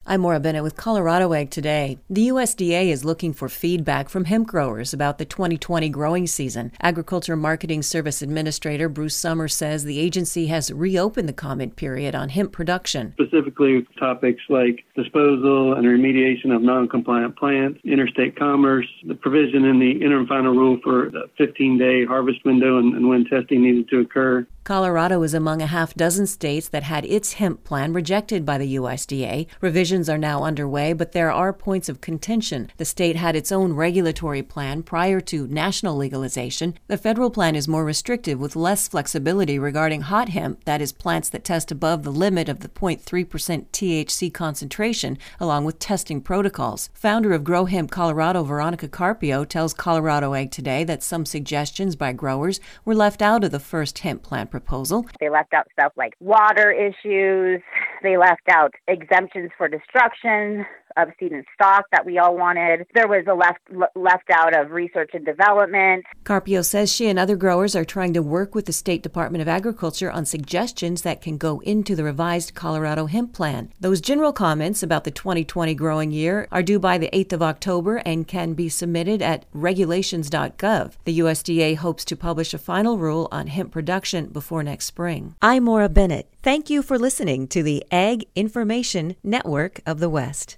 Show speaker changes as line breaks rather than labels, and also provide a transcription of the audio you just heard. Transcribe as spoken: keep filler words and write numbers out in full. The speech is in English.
I'm Maura Bennett with Colorado Ag Today. The U S D A is looking for feedback from hemp growers about the twenty twenty growing season. Agriculture Marketing Service Administrator Bruce Summers says the agency has reopened the comment period on hemp production.
Specifically, topics like disposal and remediation of non-compliant plants, interstate commerce, the provision in the interim final rule for the fifteen-day harvest window and, and when testing needed to occur.
Colorado is among a half dozen states that had its hemp plan rejected by the U S D A. Revisions are now underway, but there are points of contention. The state had its own regulatory plan prior to national legalization. The federal plan is more restrictive with less flexibility regarding hot hemp, that is, plants that test above the limit of the zero point three percent T H C concentration, along with testing protocols. Founder of Grow Hemp Colorado, Veronica Carpio, tells Colorado Ag Today that some suggestions by growers were left out of the first hemp plan proposal.
They left out stuff like water issues. They left out exemptions for destruction of seed and stock that we all wanted. There was a left left out of research and development.
Carpio says she and other growers are trying to work with the State Department of Agriculture on suggestions that can go into the revised Colorado hemp plan. Those general comments about the twenty twenty growing year are due by the eighth of October and can be submitted at regulations dot gov. The U S D A hopes to publish a final rule on hemp production before next spring. I'm Maura Bennett. Thank you for listening to the Ag Information Network of the West.